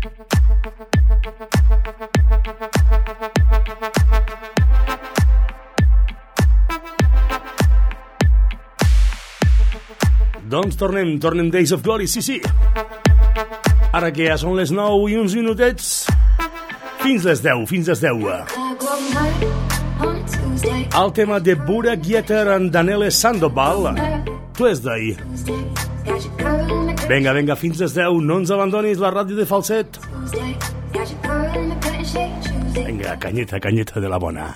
Doncs tornem Days of Glory, sí. Ara que ja són les 9 i uns minutets, fins les 10. El tema de Burak Yeter and Daniele Sandoval, Tuesday. Vinga, fins les 10, no ens abandonis la ràdio de Falset. Vinga, canyeta de la bona.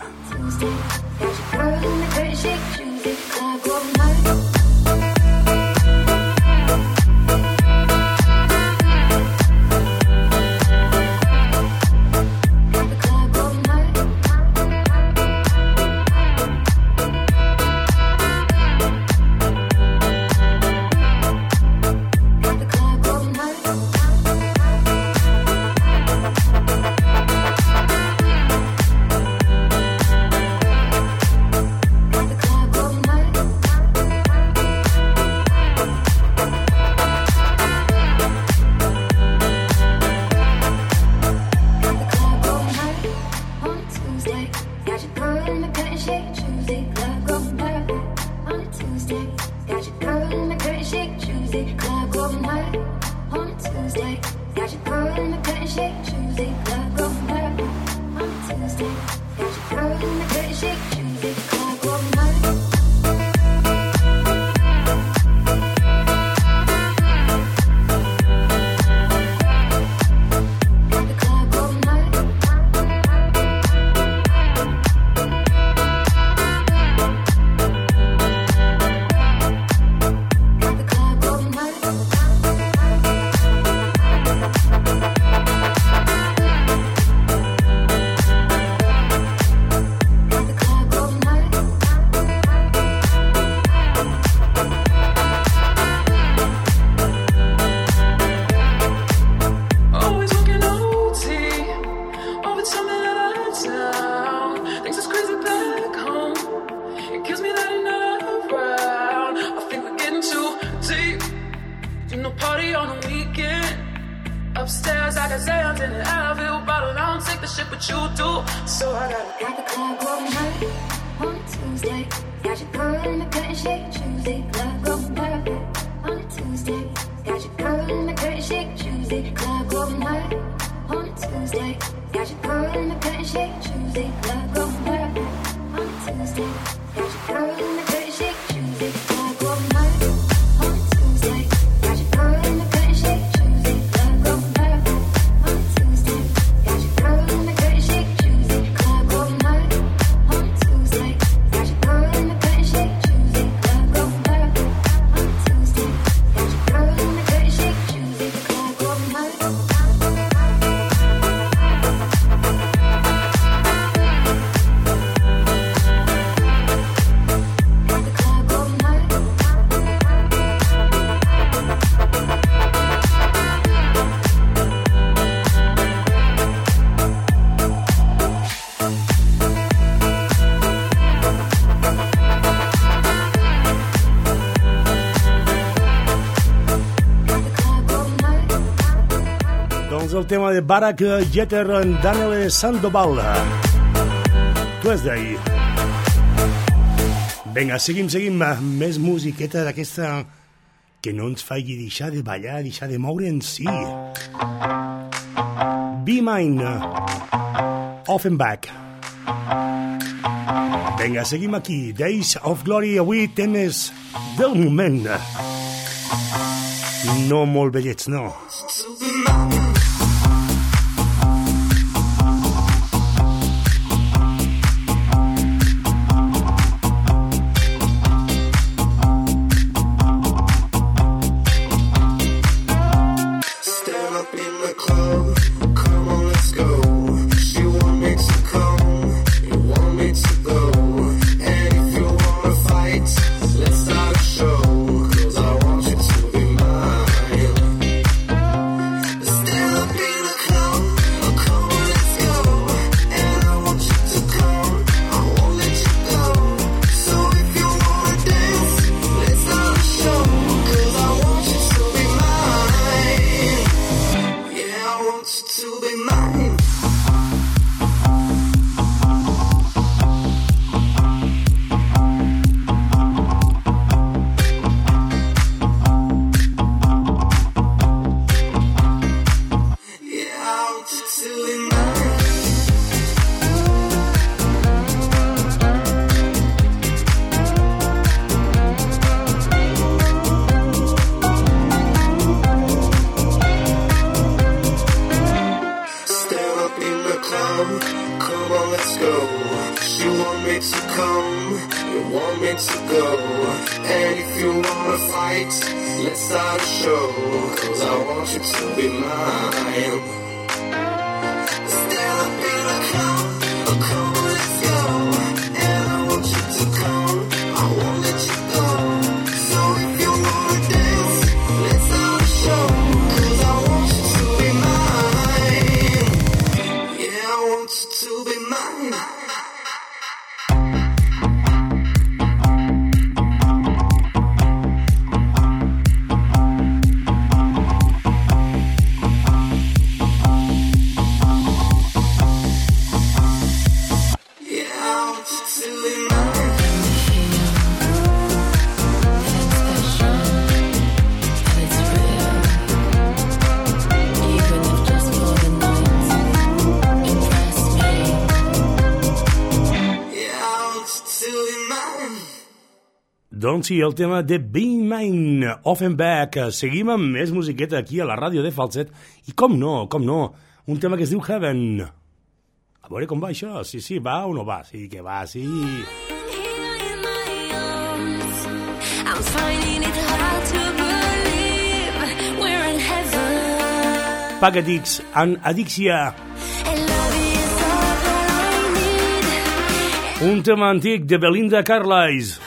El tema de Burak Yeter and Daniele Sandoval, Tuesday. Vinga, seguim, més musiqueta d'aquesta que no ens faci deixar de ballar, deixar de moure en si. Be Mine, Offenbach. Vinga, seguim aquí, Days of Glory, avui temes del moment. No molt vellets, no. Let's to be mine. Doncs sí, el tema de Be Mine, Offenbach. Seguim amb més musiqueta aquí a la ràdio de Falset. I com no, un tema que es diu Heaven. A veure com va això, sí, va o no va? Sí, que va, sí. Packetix and Adixia. Un tema antic de Belinda Carlisle.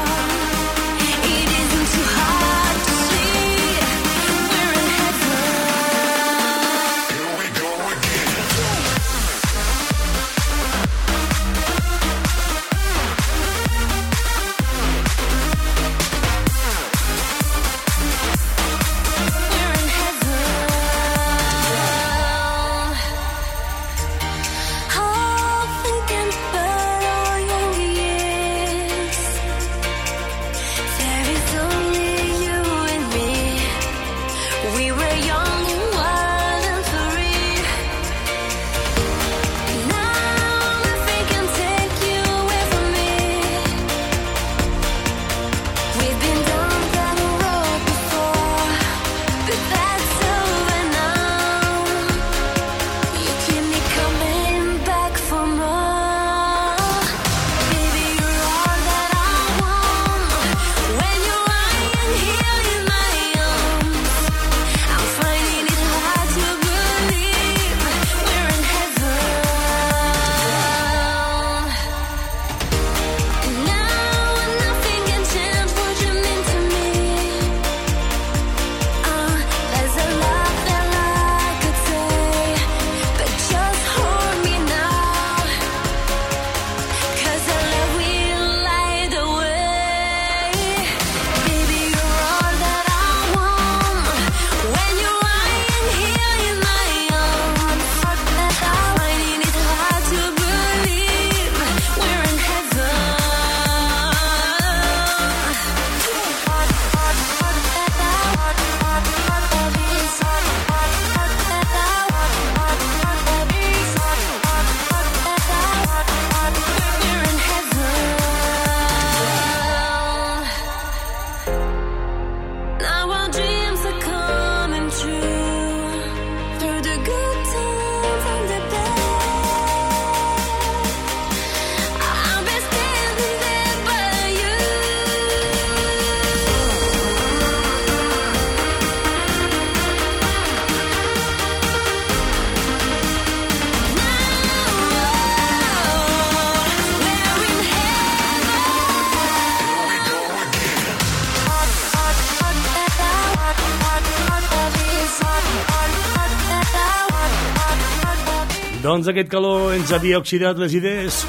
Doncs aquest calor ens havia oxidat les idees.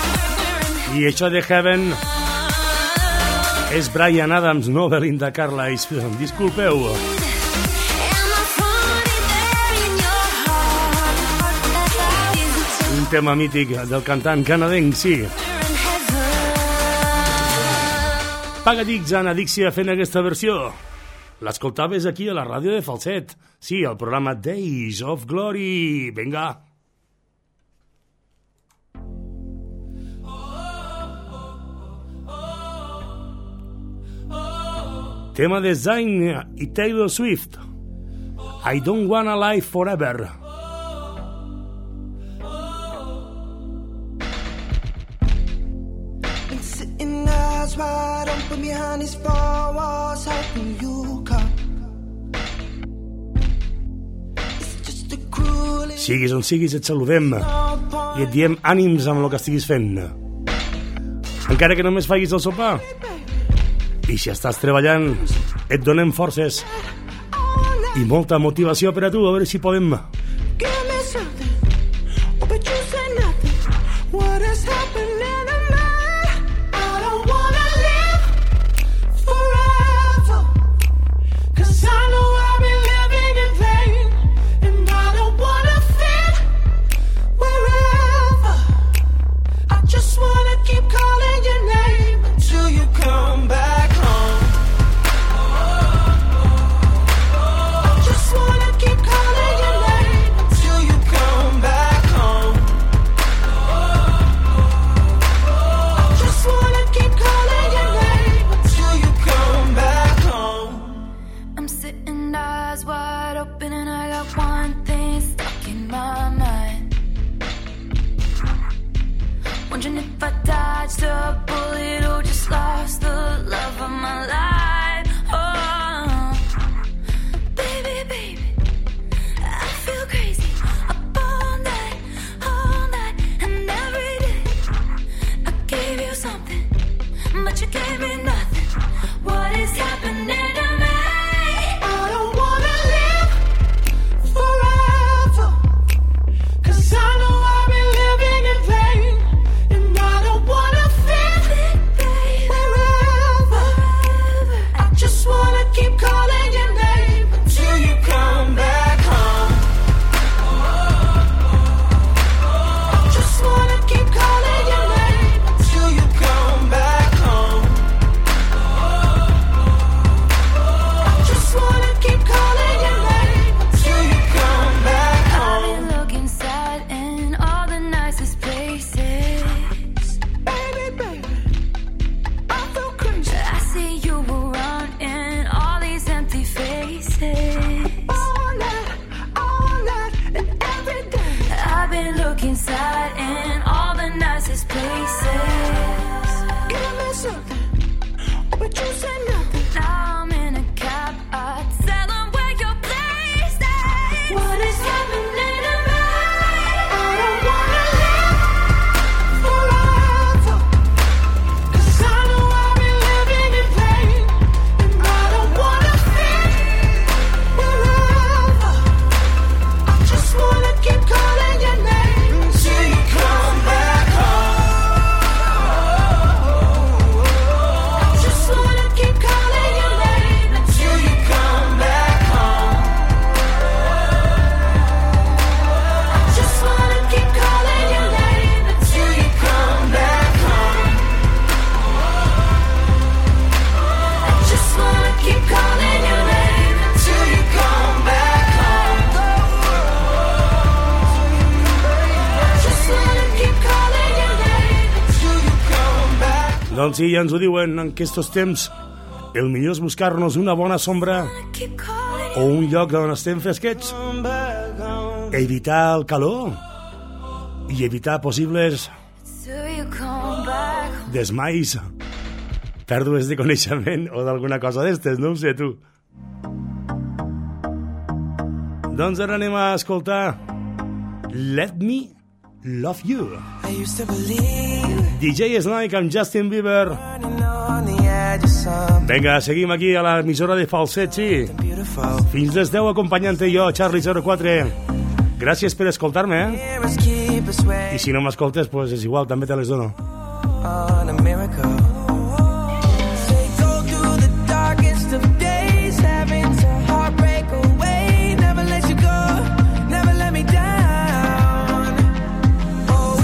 I això de Heaven és Bryan Adams, no Belinda Carlisle. Disculpeu. tema mític del cantant canadenc, sí. Pagadix en Adixia fent aquesta versió. L'escoltaves aquí a la ràdio de Falset. Sí, al programa Days of Glory. Vinga. Tema de Zayn i Taylor Swift. I don't wanna live forever. Been sitting eyes wide open behind these four walls, hoping you come. It's just a cruel. Siguis on siguis, et saludem i et diem ànims amb el que estiguis fent. Encara que només facis el sopar. I si estàs treballant, et donem forces i molta motivació per a tu, a veure si podem. Doncs sí, ja ens ho diuen en aquests temps. El millor és buscar-nos una bona sombra o un lloc on estem fresquets. Evitar el calor i evitar possibles desmais, pèrdues de coneixement o d'alguna cosa d'estes, no ho sé tu. Doncs ara anem a escoltar Let Me Love You. DJ Snake amb Justin Bieber. Vinga, seguim aquí a l'emissora de Falset, sí. Fins les 10 acompanyant-te jo, Charlie04. Gràcies per escoltar-me, I si no m'escoltes, pues és igual, també te les dono. Oh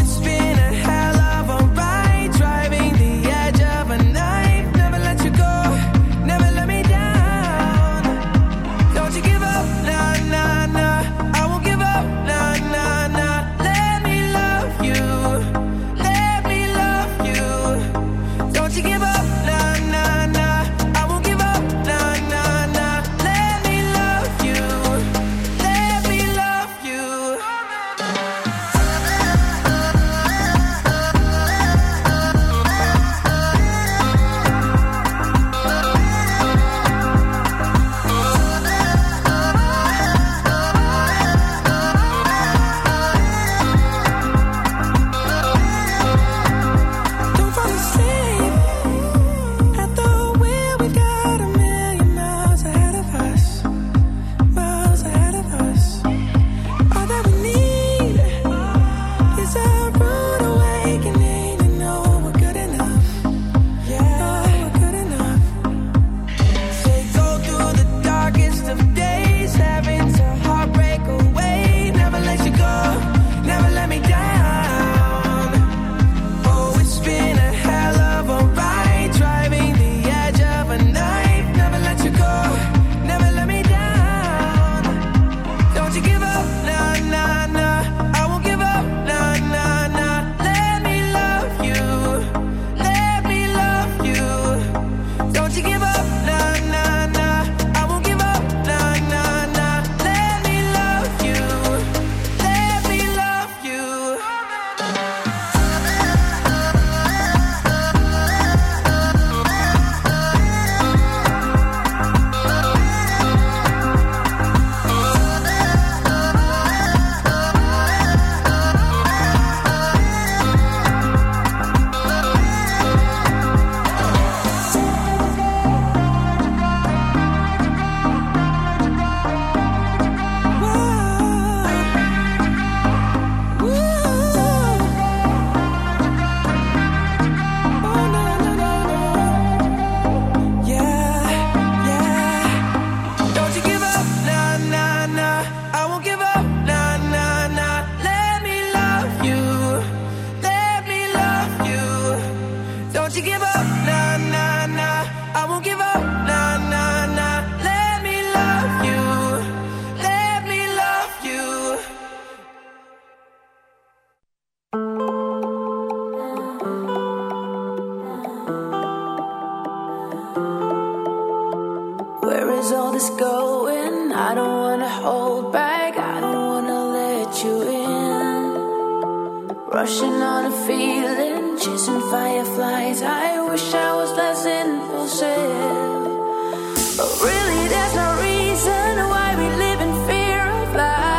hold back. I don't wanna let you in. Rushing on a feeling, chasing fireflies. I wish I was less impulsive, but really there's no reason why we live in fear of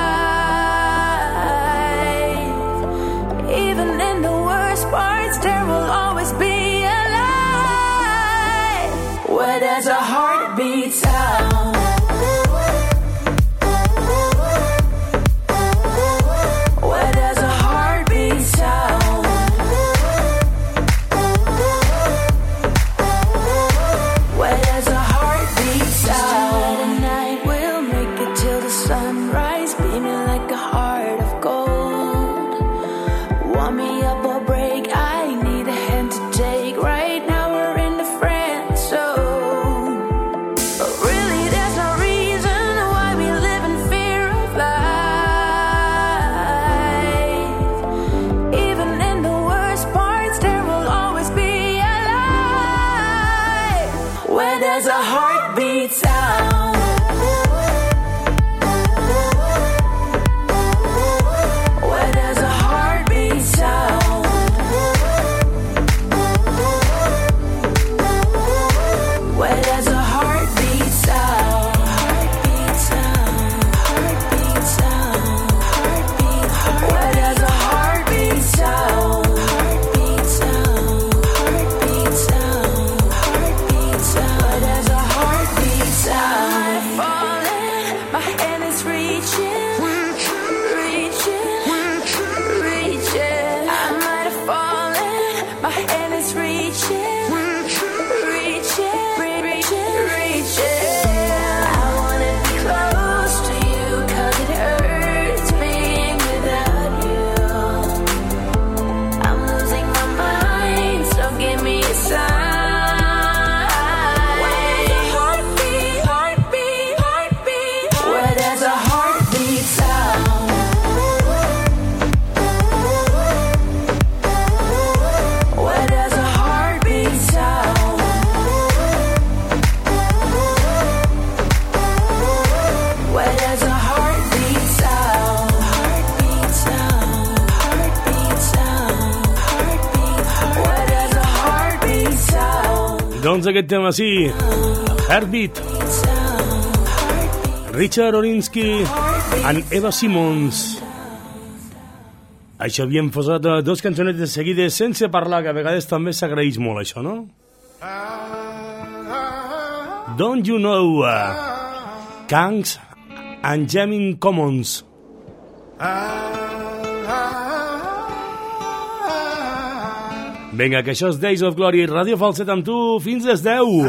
life. Even in the worst parts, there will always be a light where there's a heartbeat sound. Doncs aquest tema sí, Heartbeat, Richard Orinsky and Eva Simmons. Això havíem posat dos cançonetes seguides sense parlar, que a vegades també s'agraeix molt això, no? Don't You Know, Kangs and Jamming Commons. Vinga, que això és Days of Glory, Ràdio Falset amb tu fins les 10.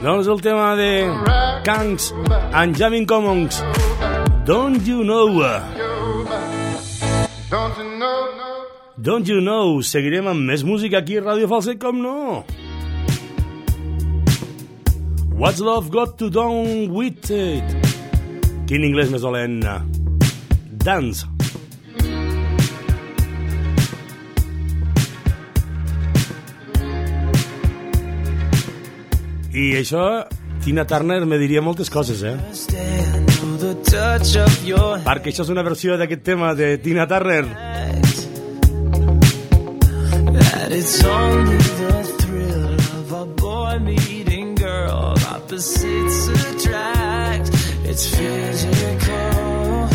Doncs el tema de Kangs and Jamming Commons, Don't You Know. Don't You Know. Seguirem amb més música aquí a Ràdio Falset, com no. What's Love Got to Do With It? Quin inglès més dolent. Dance. I això, Tina Turner me diria moltes coses, perquè això és una versió d'aquest tema de Tina Turner. That it's only the thrill of a boy meeting girl. Opposites attract. It's physical,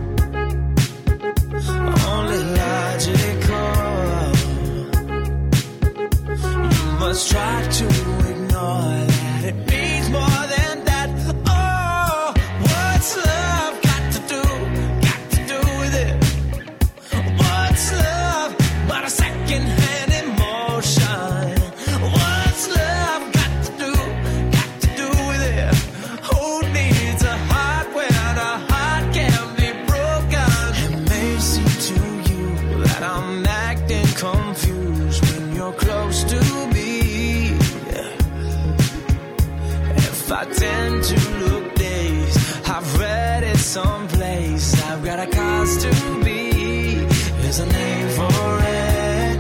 only logical. You must try to ignore that it means more than that. Oh, what's love got to do with it? What's love but a second-hand emotion? What's love got to do with it? Who needs a heart when a heart can be broken? It may seem to you that I'm acting confused when you're close to me. If I tend to look dazed, I've read it someplace. I've got a cause to be. There's a name for it.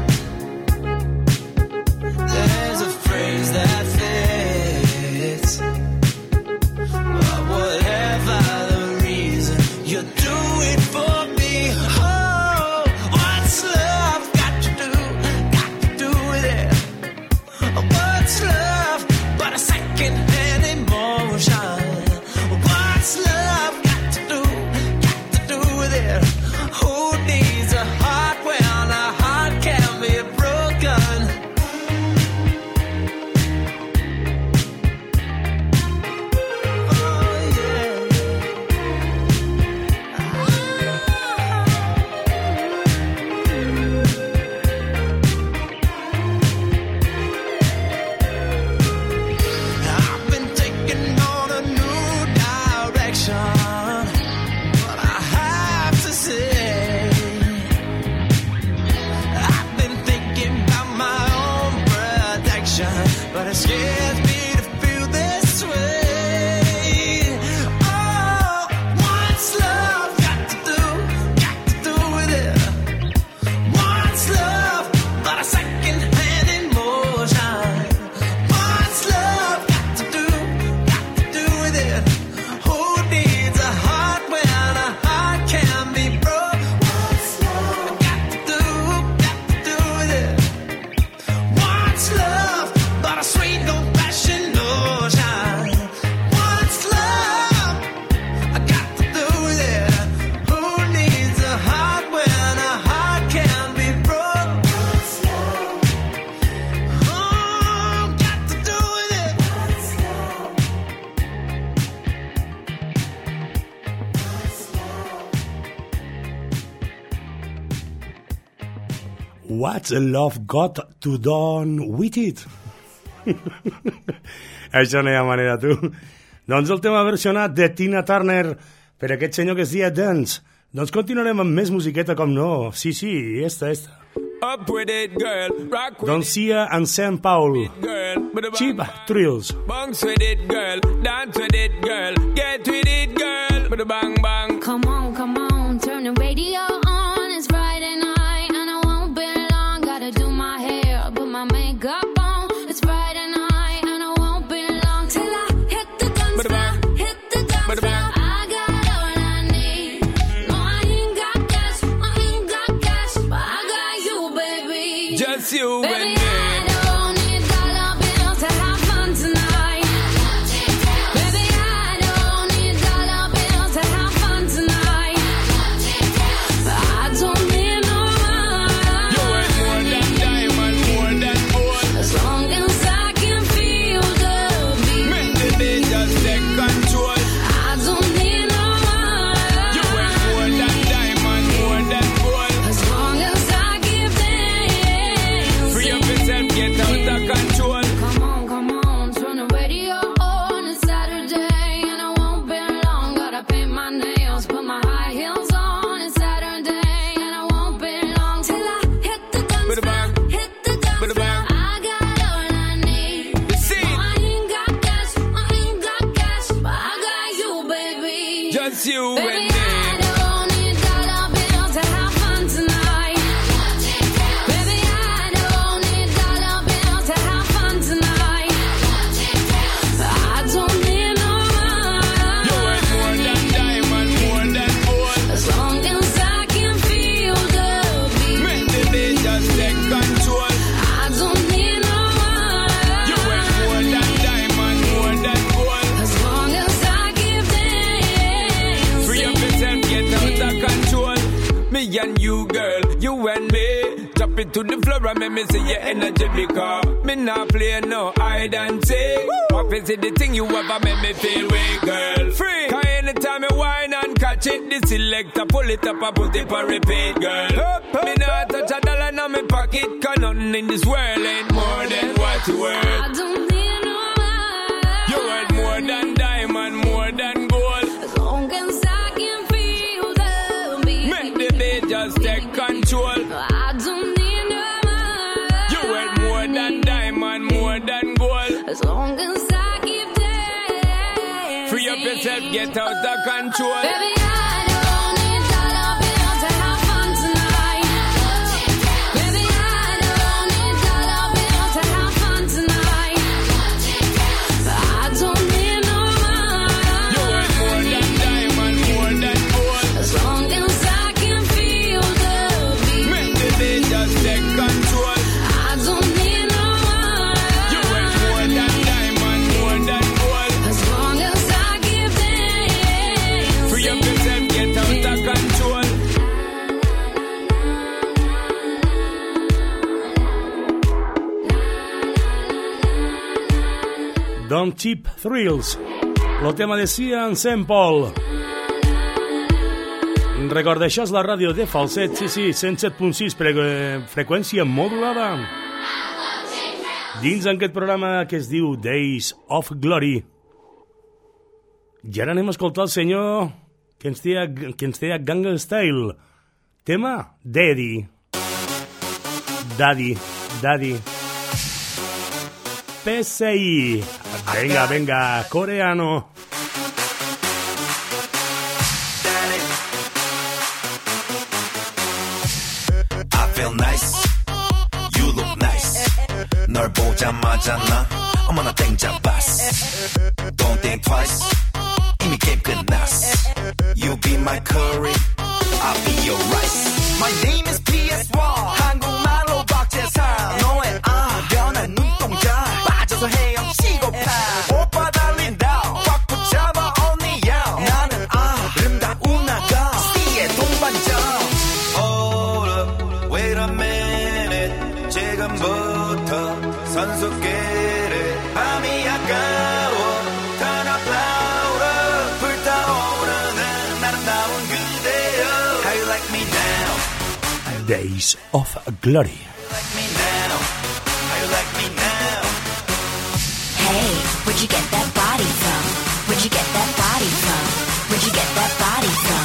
There's a phrase that fits. But whatever the reason, you do it for me. Oh, what's love got to do with it? What's love but a second-hand emotion? What's love got to do with it? Who needs a heart when a heart can be broken? Oh yeah. I've been taking on a new direction, but I have to say, I've been thinking about my own protection, but it scares me to feel this way. Oh, what's love got to do with it? What's love but a second-hand emotion? What's love got to do with it? Who needs a heart when a heart can be broke? What's love got to do with it? What's love but a sweet old-fashioned notion? What's love got to do with it? Who needs a heart when a heart can be broke? What's love got to do with it? What's love? What's love got to do with it? Això no hi ha manera, tu. Doncs el tema versionat de Tina Turner per aquest senyor que es dia Dance. Doncs continuarem amb més musiqueta, com no. Sí, esta. Up with it, girl. Rock with Doncs Sia and Sam Paul. it, girl. Cheap Thrills. Bounce with it, girl. Dance with it, girl. Get with it, girl. With a bang bang. Come on, turn the radio on. It's Friday night and I won't be long. Gotta do my hair, put my makeup on. It's Friday night and I won't be long till I hit the dance floor, hit the dance floor. I got all I need. No, I ain't got cash, but I got you, baby. Just you and Baby, me. I don't need dollar bills to have fun tonight. Baby, I don't need dollar bills to have fun just you Baby, and me. I don't need dollar bills to have fun tonight. Baby, I don't need dollar bills to have fun tonight. I don't need no money. You worth more than diamond, more than gold. As long as I can feel the beat. Make the beat just take control. I don't need no money. You worth more than diamond, more than gold. As long as I give dance. Free up yourself, get out of control. Me and you, girl, you and me. Drop it to the floor and make me see your energy because me not play no hide and seek. What is it the thing you ever make me feel way, girl? Free. Cause anytime you whine and catch it, the selector pull it up and put it on repeat, girl. Me not touch a dollar in my pocket, cause nothing in this world ain't more than what you worth. I don't need no money. You worth more than diamond, more than gold. As long as I can feel the beat. Make the beat just take control. I don't need no money. You worth more than diamond, more than gold. As long as I keep dancing. Free up yourself, get out of control. Baby, I don't need dollar bills to have fun tonight. Baby, I don't need dollar bills to have fun tonight. I don't need no money. You worth more than diamond, more than gold. As long as I can feel the beat. Make the beat just take control. I don't need no money. You worth more than diamond, more than gold. As long as I give dance. Free up yourself, get out of control. Don't Cheap Thrills, lo tema de Sean St. Paul. Recorda, això és la ràdio de Falset, sí, 107.6, freqüència modulada. Dins aquest programa que es diu Days of Glory. I ara anem a escoltar el senyor que ens té a Gangnam Style. Tema Daddy. PSI. Venga, coreano. I feel nice. You look nice. 널 보자마자 나 어머나 땡잡았어. Don't think twice. 이미 게임 끝났어. You be my curry. I'll be your rice. My name is PS1. 한국말로 박재상. 너의 변한 눈동자. 빠져서 헤엄치고 파. 오빠 달린다. 꽉 붙잡아 언니야. 나는 아름다운 아가. 씨의 동반자. Hold up, wait a minute. 지금부터 선수끼리 밤이 아까워. Turn up louder. 불타오르는 아름다운 그대여. How you like me now? Days of Glory. Like me now? How you like me now? Hey, where'd you get that body from? Where'd you get that body from? Where'd you get that body from?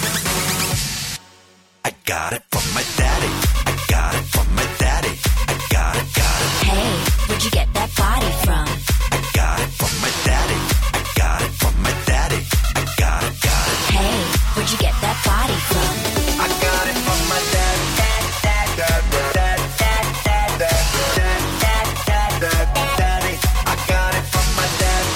I got it from my daddy. I got it from my daddy. I got it. Hey, where'd you get that body from? I got it from my daddy. I got it from my daddy. I got it. Hey, where'd you get that body from? I got it from my daddy. Daddy. I got it from my daddy.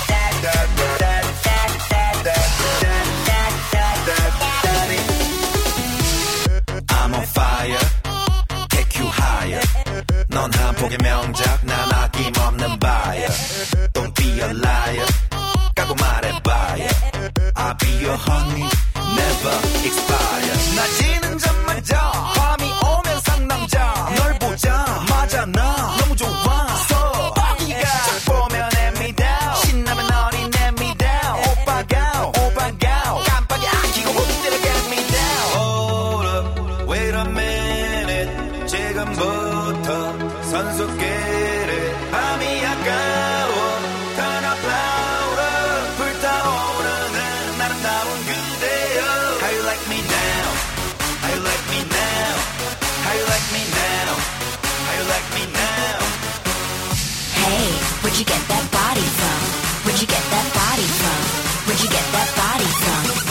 Daddy. I'm on fire. Take you higher. 넌 한 폭의 명작. 난 아낌없는 buyer. Don't be a liar. 까고 말해봐요. I'll be your honey. Never expire. 낮이는 잠마자. 밤이 오면 상남자. 널 보자마자 나 너무 좋아서 어디가 쫙 보면 hand me down. 신나면 너리 let me down. 오빠가 깜빡이 안 켜고 홈대로 get me down. Hold up, wait a minute. 지금부터 선수끼리 밤이 아까워. Turn up louder. 불타오르는 아름다운 그대여. How you like me now? How you like me now? How you like me now? How you like me now? Hey, where'd you get that body from? Where'd you get that body from? Where'd you get that body from?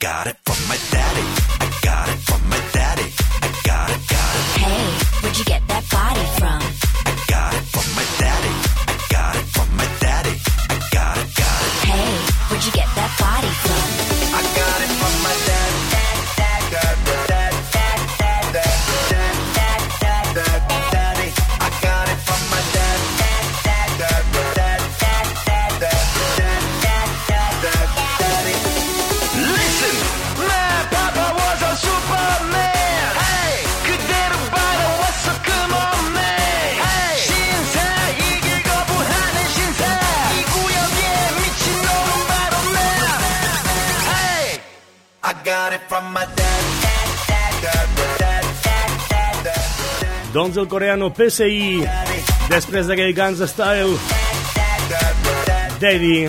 got it from my daddy. I got it from my daddy. I got it. Hey, where'd you get that body from? I got it from my daddy. I got it from my daddy. I got it. Hey, where'd you get that body from? I got it from my daddy. I got it from my daddy. Listen, my papa was a Superman. Hey, 그대로 바라와 Superman. Hey, 신사 이길 거부하는 신사. 이 구역에 미친놈은 바로 나. Hey, I got it from my dad. Doncs el coreano PSI, després d'aquell Gangnam Style, Daddy.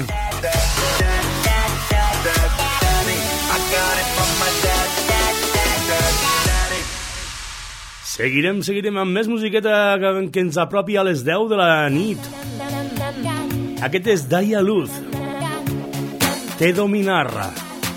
Seguirem amb més musiqueta que ens apropi a les 10 de la nit. Aquest és Daya Luz, Te Dominar.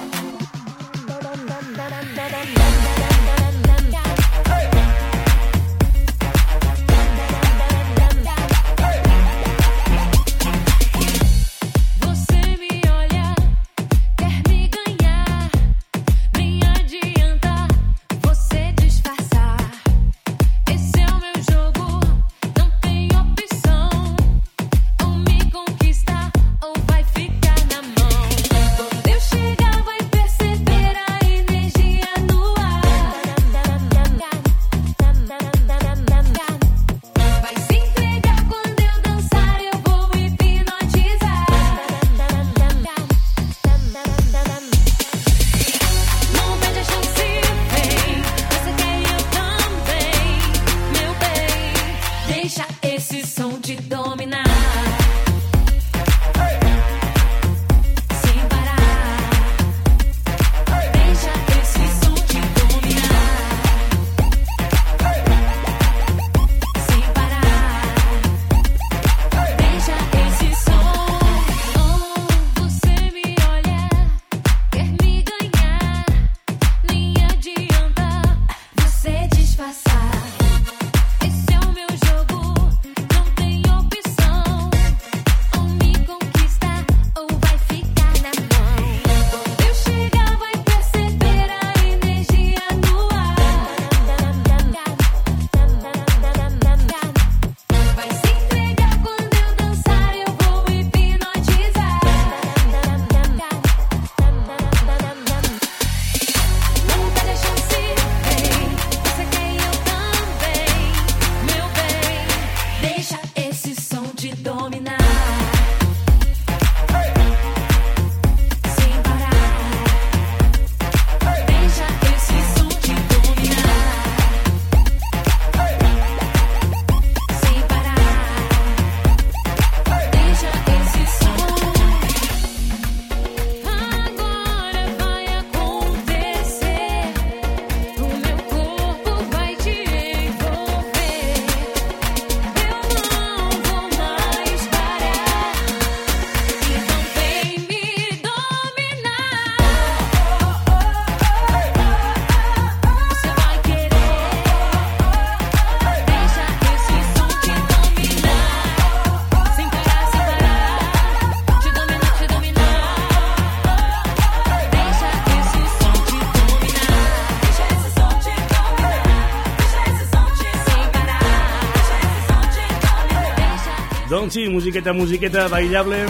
Doncs sí, musiqueta ballable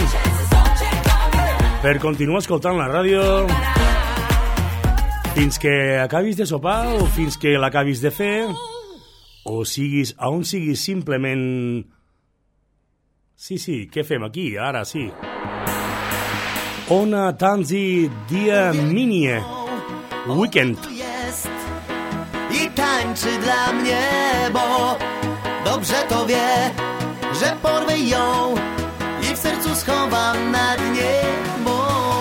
per continuar escoltant la ràdio fins que acabis de sopar o fins que l'acabis de fer o siguis a on siguis simplement... Sí, què fem aquí? Ara sí. Ona Tanzi Dia Minie Weekend. I tańczy dla mnie, bo dobrze to wie, że porwę ją i w sercu schowam na dnie, bo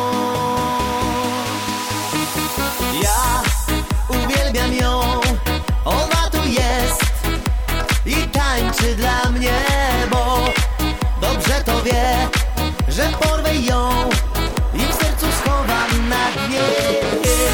ja uwielbiam ją, ona tu jest i tańczy dla mnie, bo dobrze to wie, że porwę ją i w sercu schowam na dnie.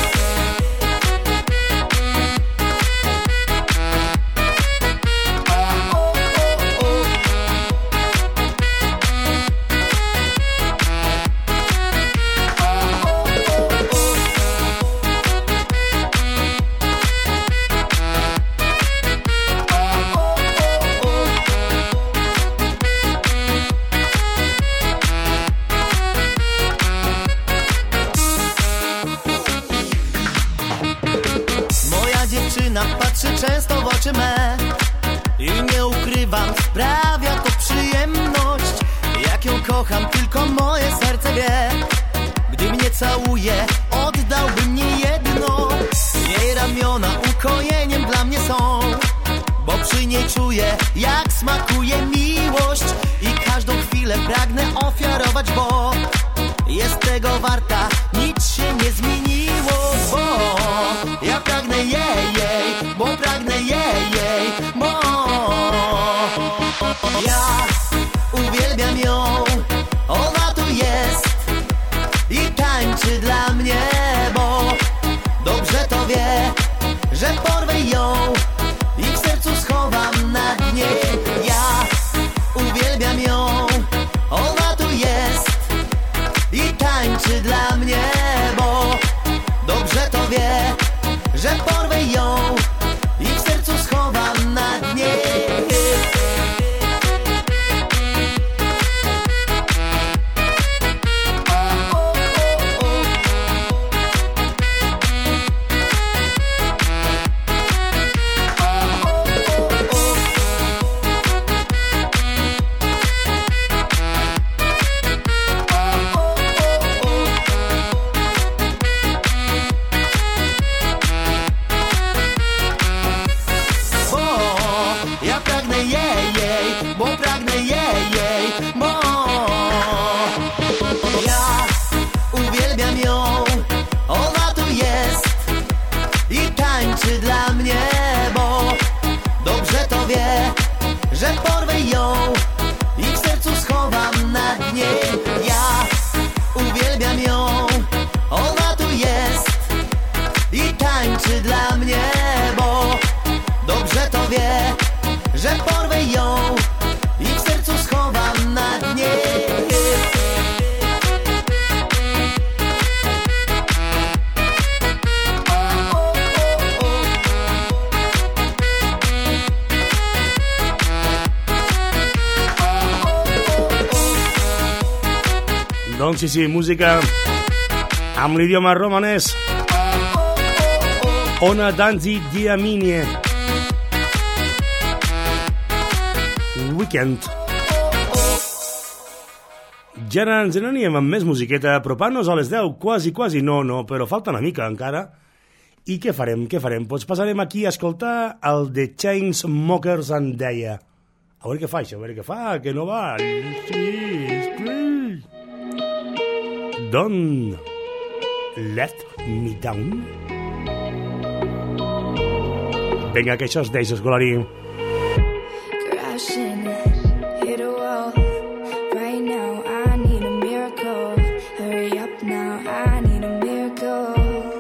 oczy me. I nie ukrywam, sprawia to przyjemność. Jak ją kocham, tylko moje serce wie. Gdy mnie całuje, oddałbym nie jedno. Jej ramiona ukojeniem dla mnie są, bo przy niej czuję, jak smakuje miłość. I każdą chwilę pragnę ofiarować, bo jest tego warta, nic się nie zmieniło. Bo ja pragnę jej, bo pragnę jej, bo ja uwielbiam ją. Ona tu jest i tańczy dla mnie, bo dobrze to wie, że porwę ją i w sercu schowam na dnie. Ja uwielbiam ją, ona tu jest i tańczy dla mnie, bo dobrze to wie, że porwę ją i w sercu schowam na dnie. Dla mnie, bo dobrze to wie, że porwę ją i w sercu schowam na dnie. Ja uwielbiam ją, ona tu jest i tańczy dla mnie, bo dobrze to wie, że porwę ją i w sercu schowam na dnie. Doncs sí, música amb l'idioma romanès. Ona Danzi Diaminie. Weekend. Ja ens n'aníem amb més musiqueta, apropant-nos a les 10, quasi, no, però falta una mica encara. I què farem? Doncs passarem aquí a escoltar el The Chainsmokers and deia. A veure què fa això, que no va. Please. Don't let me down. Vinga, que això es deixa, escolari. Crashing, hit a wall. Right now, I need a miracle. Hurry up now, I need a miracle.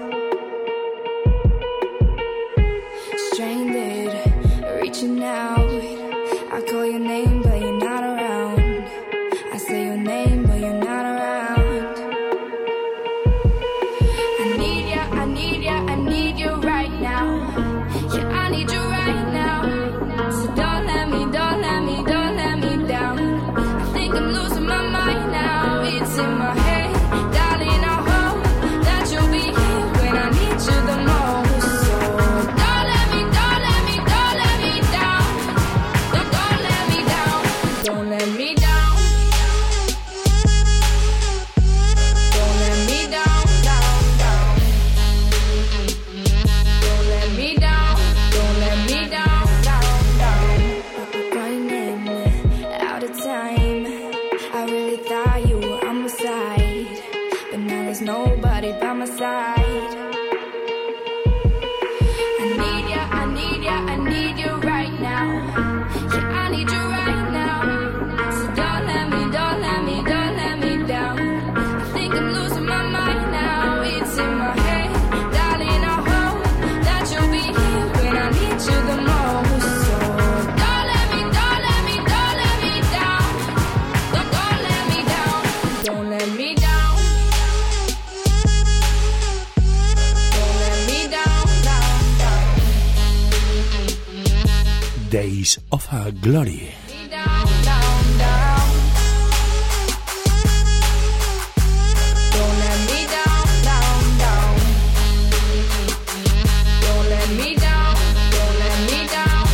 Stranded, reaching out. I call your name, but you're not around. I say your name, but you're not around. I need you right now. Yeah, I need you right now. So don't let me down. I think I'm losing my mind now. It's in my head, darling, I hope that you'll be here when I need you the most. So don't let me down. Don't let me down. Don't let me down. Nobody by my side. I need you right now. Yeah, I need you right now. So don't let me down. I think I'm losing my mind now. It's in my head, darling, I hope that you'll be here when I need you the most. So don't let me down. Don't let me down. Don't let me down. Days of Our Glory. Don't let me down.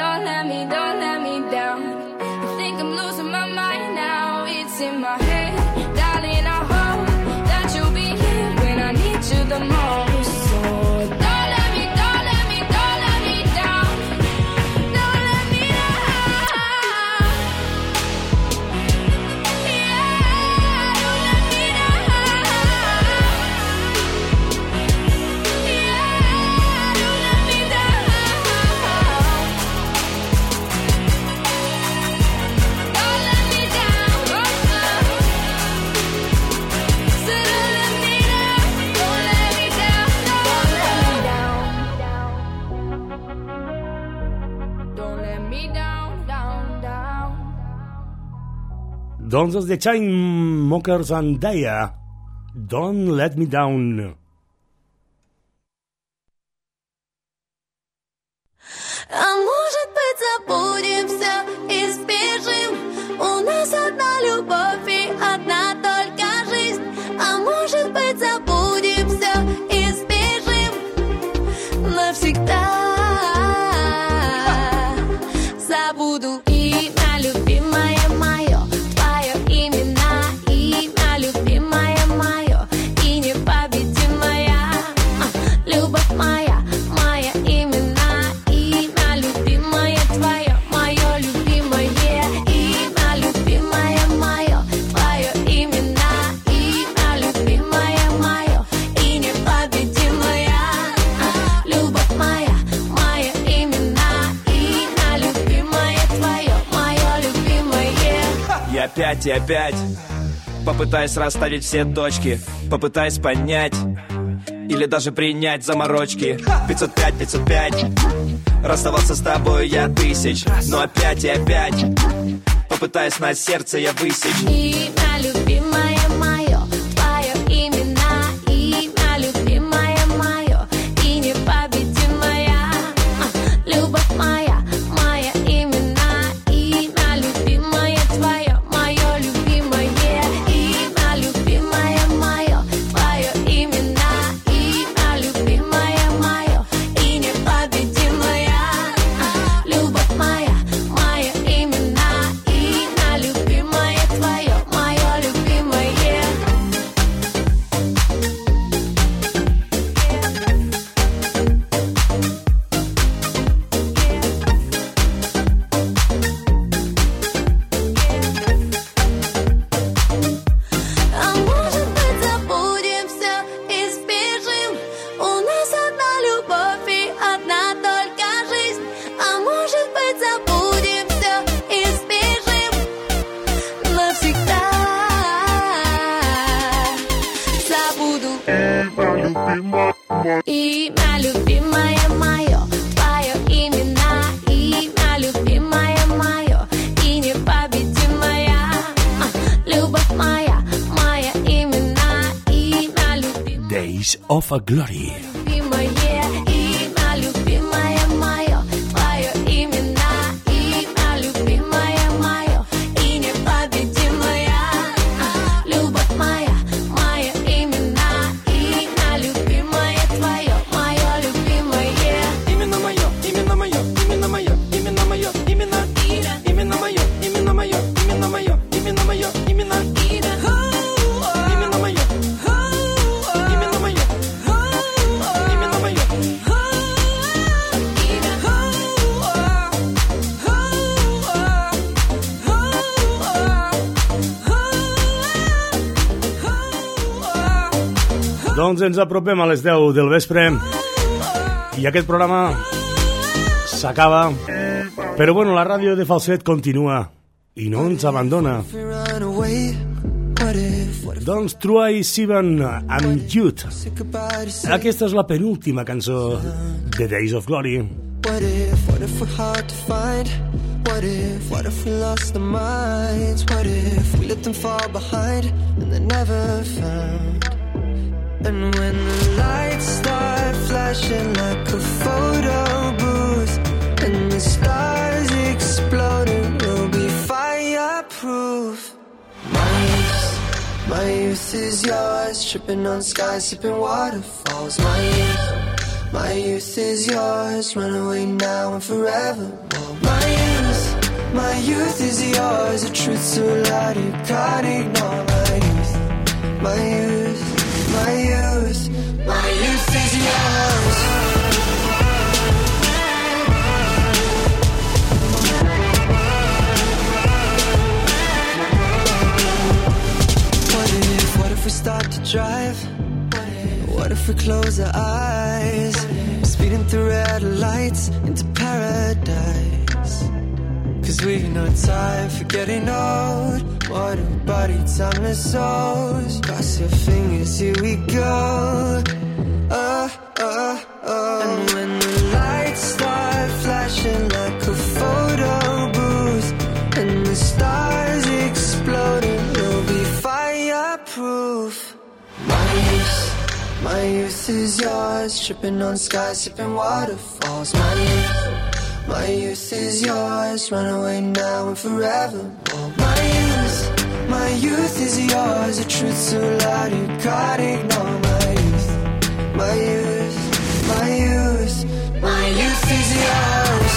don't let me down. I think I'm losing my mind now. It's in my head, darling. I hope that you'll be here when I need you the most. So don't let me down. Don't let me down. Yeah, don't let me down. Yeah, don't let me down. Don't let me down. So don't let me down. Don't let me down. Don't let me down. Down. Doncs els de Chainsmokers and Daya, Don't Let Me Down. А может быть, забудем все и сбежим? У нас одна любовь и одна только жизнь. А может быть, забудем все и сбежим навсегда. Забуду имя, любимое мое, твое имя, любимое мое, и непобедимая любовь моя, моя имя, любимое твое, мое любимое имя, любимое мое, твое имя, любимое мое, и непобедимая любовь моя, мое имя, любимое твое, мое любимое. И опять попытаюсь расставить все точки, попытаюсь понять или даже принять заморочки. 505 расставался с тобой я тысяч, но опять и опять попытаюсь на сердце я высечь. Имя, любимое мое, твое имя, любимое мое, и непобедимая любовь моя, моя имя, любимое твое, мое любимое имя, любимое мое, твое имя, любимое мое, и непобедимая любовь моя, мое имя, любимое твое, мое любимое. А может быть, забудем все и сбежим? У нас одна любовь и одна только жизнь. А может быть, забудем все и сбежим навсегда. Забуду имя, любимое мое, твое имя, любимое мое, и непобедимая любовь моя, моя имя, любимое. Days of Glory. Любимое имя, любимое мое, твое имя, любимое мое, и непобедимая любовь моя, мое имя, любимое твое, мое любимое. Именно мое, именно мое, именно мое, именно мое, именно именно мое, именно мое, именно мое, именно мое, именно именно мое, именно мое, именно мое. Doncs ens apropem a les 10 del vespre i aquest programa s'acaba. Però bueno, la ràdio de Falset continua i no ens abandona. Run away. What if Doncs Troye Sivan amb Jude. Aquesta és la penúltima cançó de Days of Glory. What if we're hard to find? What if we lost our minds? What if we let them fall behind and they're never found? And when the lights start flashing like a photo booth and the stars exploding, we'll be fireproof. My youth is yours, tripping on skies, sipping waterfalls. My My youth is yours, run away now and forever. My youth is yours, the truth so loud you can't ignore. My youth, my youth, my youth is yours. What if we start to drive? What if we close our eyes? Speeding through red lights into paradise. Cause we've no time for getting old. What a body, timeless souls. Cross your fingers, here we go. And when the lights start flashing like a photo booth, and the stars exploding, you'll be fireproof. My youth is yours, tripping on skies, sipping waterfalls. My youth is yours, run away now and forever. My youth is yours, the truth so loud you can't ignore. My youth, my youth, my youth is yours.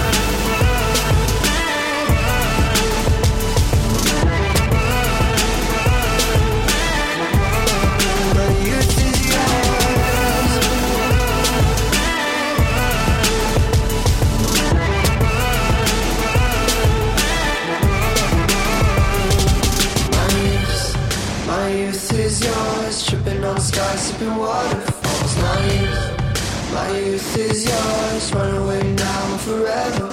Tripping on skies, sipping waterfalls. My youth is yours, run away now and forever.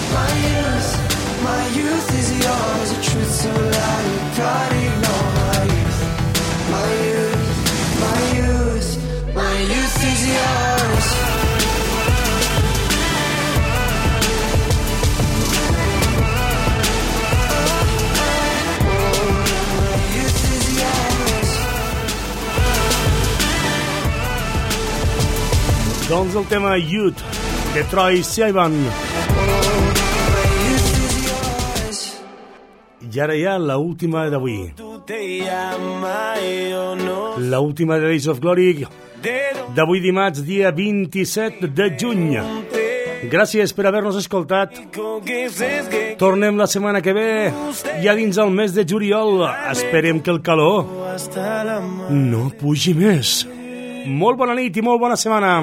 My youth is yours, the truth so loud you can't ignore. My youth, my youth, my youth is yours. Doncs el tema Youth, de Troye Sivan. I ara ja l'última d'avui. L'última de Days of Glory d'avui dimarts, dia 27 de juny. Gràcies per haver-nos escoltat. Tornem la setmana que ve, ja dins el mes de juliol. Esperem que el calor no pugi més. Molt bona nit i molt bona setmana.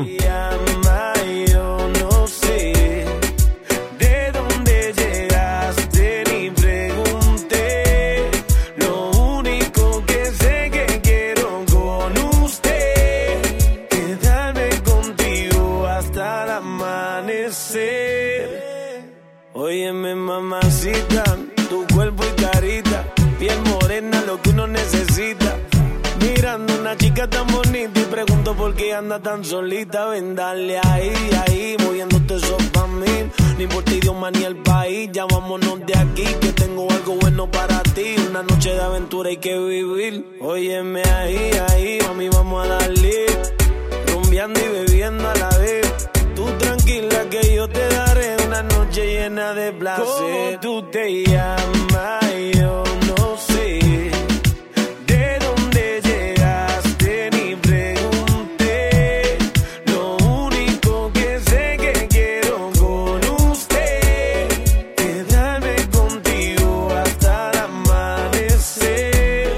Óyeme, mamacita, tu cuerpo y carita, piel morena, lo que uno necesita. Mirando una chica tan bonita y pregunto por qué anda tan solita. Ven, dale ahí, ahí, moviéndote eso pa' mí. No importa idioma ni el país, ya vámonos de aquí, que tengo algo bueno para ti. Una noche de aventura hay que vivir. Óyeme ahí, ahí, mami, vamos a darle. Rumbeando y bebiendo a la vez. Tú tranquila que yo te daré una noche llena de placer. ¿Cómo tú te llamas? Yo no sé. ¿De dónde llegaste? Ni pregunté. Lo único que sé que quiero con usted, quedarme contigo hasta el amanecer.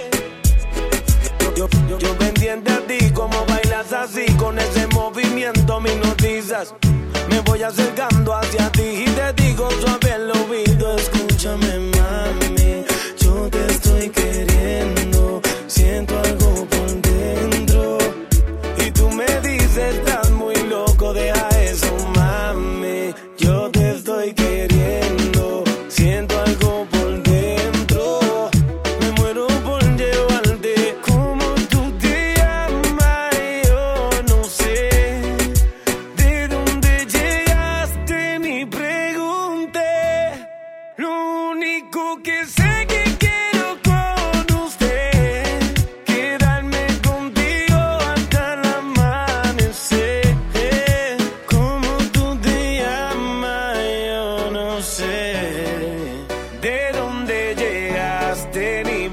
Yo pendiente a ti, como bailas así, con ese movimiento me hipnotizas. Me voy acercando hacia ti y te digo suave al oído, escúchame mami, yo te estoy queriendo, siento algo por dentro. Y tú me dices, estás muy loco, deja eso mami, yo te estoy queriendo, siento algo por dentro. Me muero por llevarte. Como tú te llamas, yo no sé. ¿De dónde llegaste? Ni pregunté. Lo único que sé que quiero con usted, quedarme contigo hasta el amanecer. Como tú te llamas, yo no sé. ¿De dónde llegaste? Ni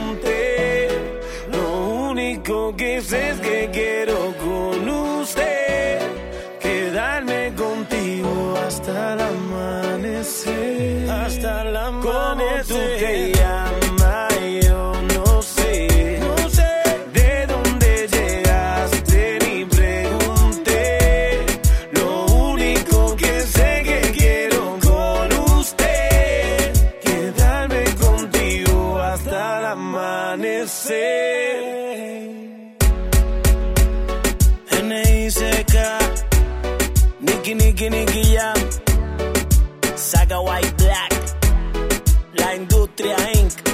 pregunté. Lo único que sé es que quiero con usted, amanecer, hasta el amanecer. ¿Cómo tú te llamas? Yo no sé, no sé de dónde llegaste ni pregunté. Lo único que sé que quiero con usted, quedarme contigo hasta el amanecer. N.I.C.K. Nicky Jam, Saga White Black, La Industria Inc.